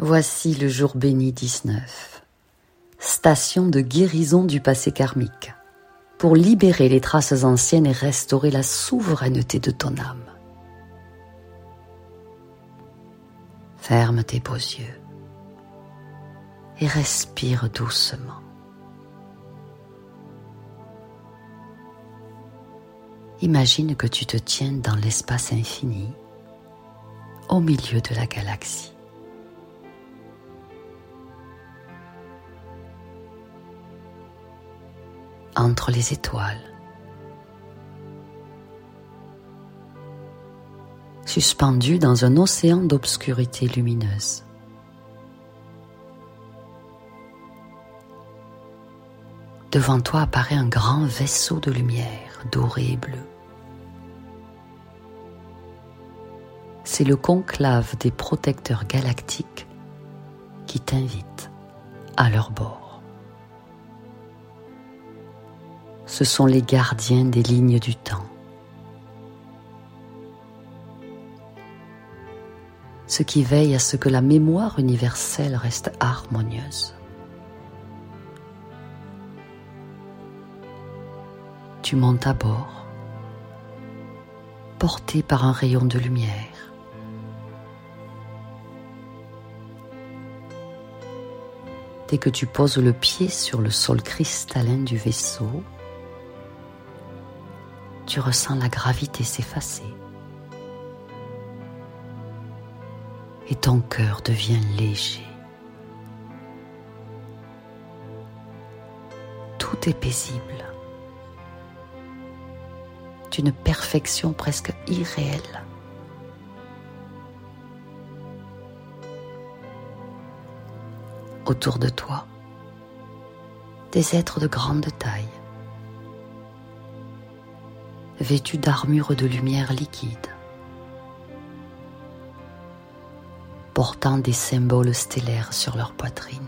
Voici le jour béni 19, station de guérison du passé karmique, pour libérer les traces anciennes et restaurer la souveraineté de ton âme. Ferme tes beaux yeux et respire doucement. Imagine que tu te tiens dans l'espace infini, au milieu de la galaxie. Entre les étoiles, suspendu dans un océan d'obscurité lumineuse. Devant toi apparaît un grand vaisseau de lumière doré et bleu. C'est le conclave des protecteurs galactiques qui t'invitent à leur bord. Ce sont les gardiens des lignes du temps. Ceux qui veillent à ce que la mémoire universelle reste harmonieuse. Tu montes à bord, porté par un rayon de lumière. Dès que tu poses le pied sur le sol cristallin du vaisseau, tu ressens la gravité s'effacer et ton cœur devient léger. Tout est paisible, d'une perfection presque irréelle. Autour de toi, des êtres de grande taille, vêtus d'armures de lumière liquide, portant des symboles stellaires sur leur poitrine.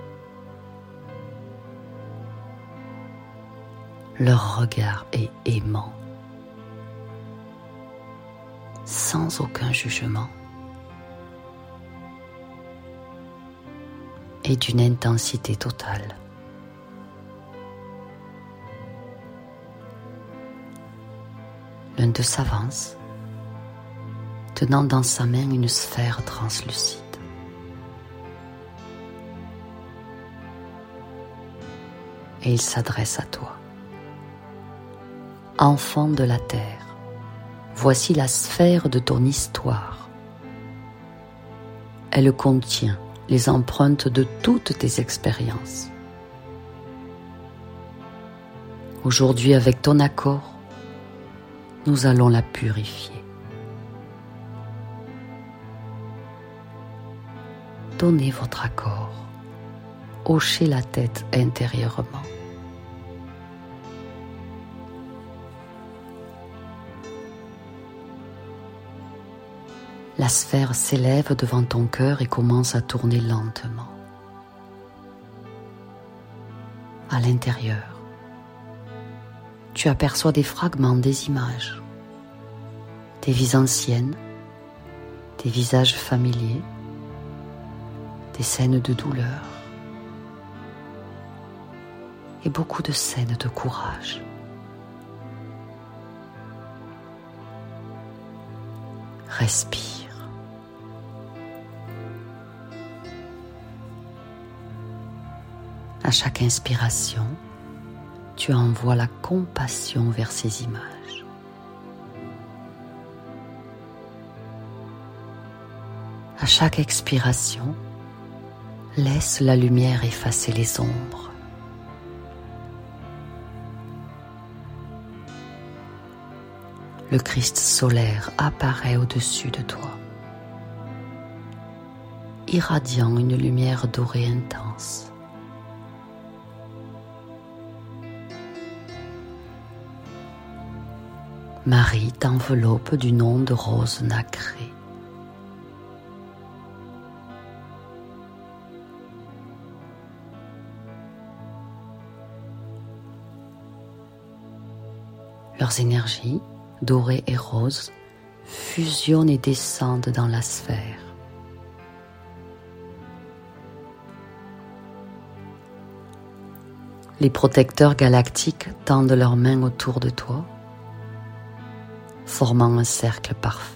Leur regard est aimant, sans aucun jugement, et d'une intensité totale. L'un d'eux s'avance, tenant dans sa main une sphère translucide. Et il s'adresse à toi. Enfant de la terre, voici la sphère de ton histoire. Elle contient les empreintes de toutes tes expériences. Aujourd'hui, avec ton accord, nous allons la purifier. Donnez votre accord, hochez la tête intérieurement. La sphère s'élève devant ton cœur et commence à tourner lentement. À l'intérieur, tu aperçois des fragments des images, des vies anciennes, des visages familiers, des scènes de douleur et beaucoup de scènes de courage. Respire. À chaque inspiration, tu envoies la compassion vers ces images. À chaque expiration, laisse la lumière effacer les ombres. Le Christ solaire apparaît au-dessus de toi, irradiant une lumière dorée intense. Marie t'enveloppe d'une onde rose nacrée. Leurs énergies, dorées et roses, fusionnent et descendent dans la sphère. Les protecteurs galactiques tendent leurs mains autour de toi, formant un cercle parfait.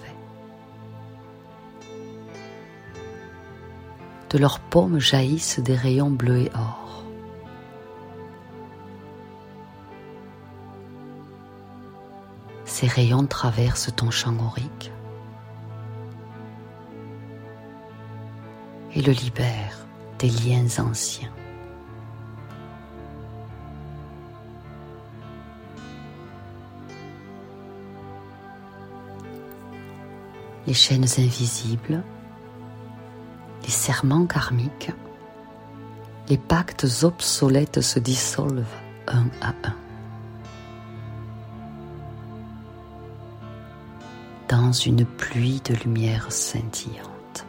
De leurs paumes jaillissent des rayons bleus et or. Ces rayons traversent ton champ aurique et le libèrent des liens anciens. Les chaînes invisibles, les serments karmiques, les pactes obsolètes se dissolvent un à un. Dans une pluie de lumière scintillante.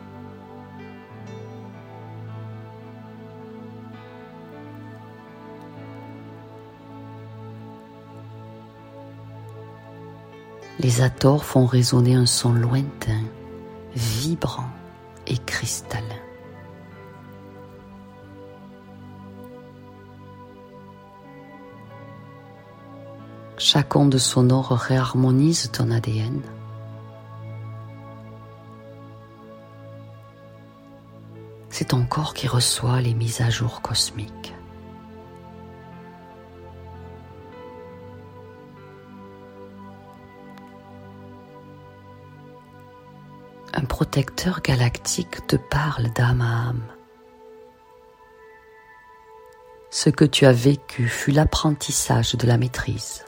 Les Hathors font résonner un son lointain, vibrant et cristallin. Chaque onde sonore réharmonise ton ADN. C'est ton corps qui reçoit les mises à jour cosmiques. Un protecteur galactique te parle d'âme à âme. Ce que tu as vécu fut l'apprentissage de la maîtrise.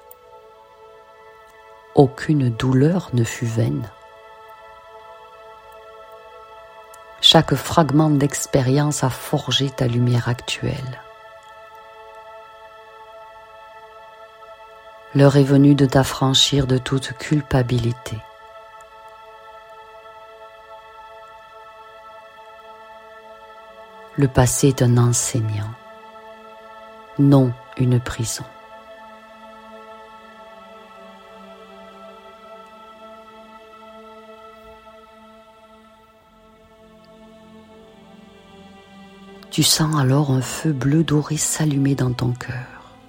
Aucune douleur ne fut vaine. Chaque fragment d'expérience a forgé ta lumière actuelle. L'heure est venue de t'affranchir de toute culpabilité. Le passé est un enseignant, non une prison. Tu sens alors un feu bleu doré s'allumer dans ton cœur.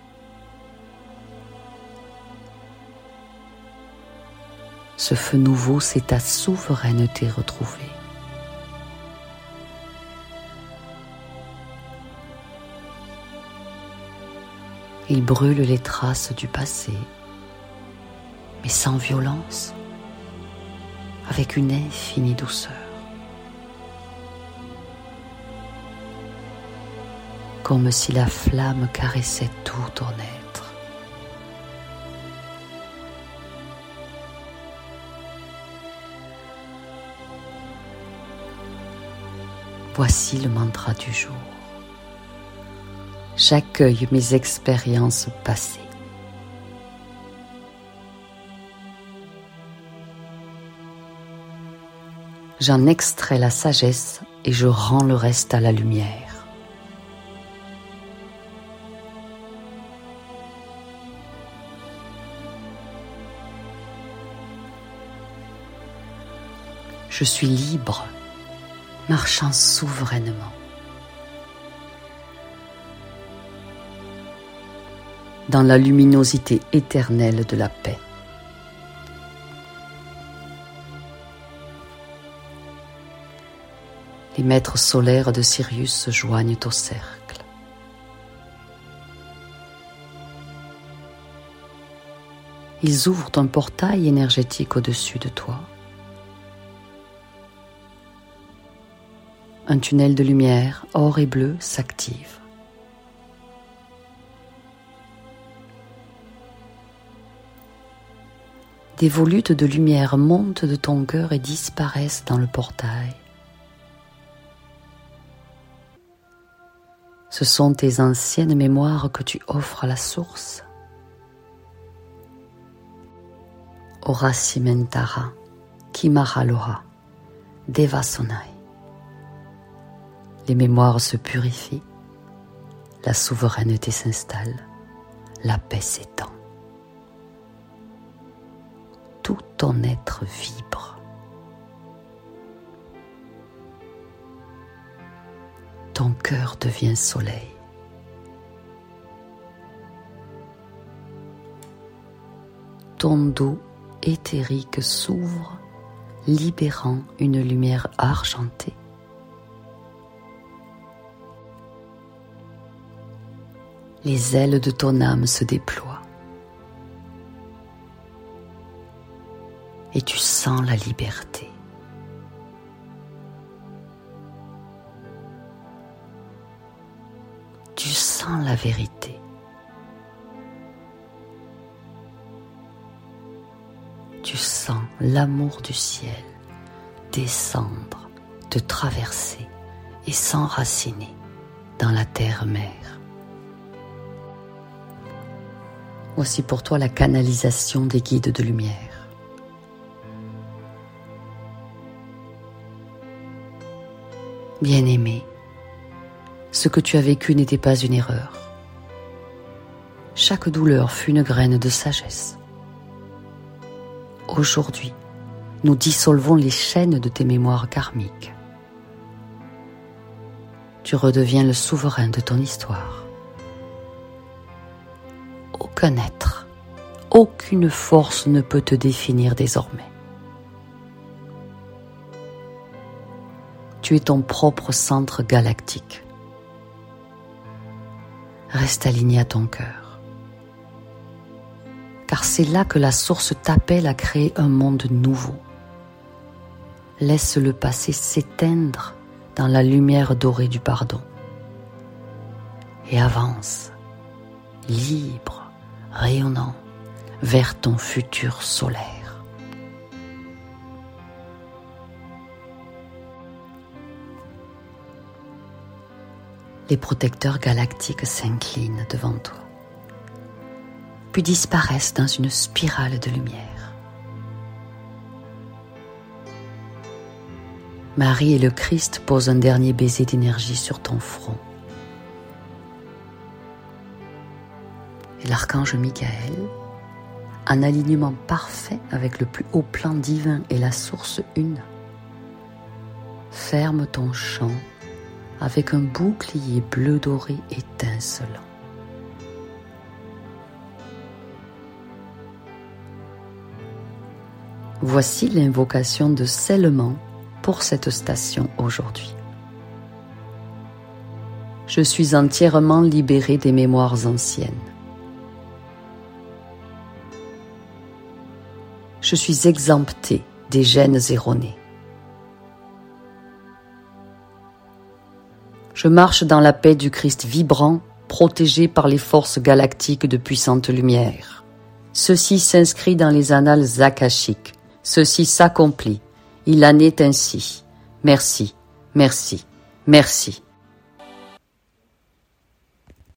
Ce feu nouveau, c'est ta souveraineté retrouvée. Il brûle les traces du passé, mais sans violence, avec une infinie douceur. Comme si la flamme caressait tout ton être. Voici le mantra du jour. J'accueille mes expériences passées. J'en extrais la sagesse et je rends le reste à la lumière. Je suis libre, marchant souverainement. Dans la luminosité éternelle de la paix. Les maîtres solaires de Sirius se joignent au cercle. Ils ouvrent un portail énergétique au-dessus de toi. Un tunnel de lumière, or et bleu, s'active. Des volutes de lumière montent de ton cœur et disparaissent dans le portail. Ce sont tes anciennes mémoires que tu offres à la source. Ora Cimentara, Kimaraloha, Devasonai. Les mémoires se purifient, la souveraineté s'installe, la paix s'étend. Tout ton être vibre. Ton cœur devient soleil. ton dos éthérique s'ouvre, libérant une lumière argentée. Les ailes de ton âme se déploient et tu sens la liberté. Tu sens la vérité. Tu sens l'amour du ciel descendre, te traverser et s'enraciner dans la terre-mère. Voici pour toi la canalisation des guides de lumière. Bien-aimé, ce que tu as vécu n'était pas une erreur. Chaque douleur fut une graine de sagesse. Aujourd'hui, nous dissolvons les chaînes de tes mémoires karmiques. Tu redeviens le souverain de ton histoire. Aucun être, aucune force ne peut te définir désormais. Tu es ton propre centre galactique. Reste aligné à ton cœur. Car c'est là que la source t'appelle à créer un monde nouveau. Laisse le passé s'éteindre dans la lumière dorée du pardon. Et avance, libre, rayonnant, vers ton futur solaire. Les protecteurs galactiques s'inclinent devant toi, puis disparaissent dans une spirale de lumière. Marie et le Christ posent un dernier baiser d'énergie sur ton front. Et l'archange Michael, en alignement parfait avec le plus haut plan divin et la source une, ferme ton champ avec un bouclier bleu doré étincelant. Voici l'invocation de scellement pour cette station aujourd'hui. Je suis entièrement libéré des mémoires anciennes. Je suis exempté des gènes erronés. Je marche dans la paix du Christ vibrant, protégé par les forces galactiques de puissante lumière. Ceci s'inscrit dans les annales akashiques. Ceci s'accomplit. Il en est ainsi. Merci, merci, merci.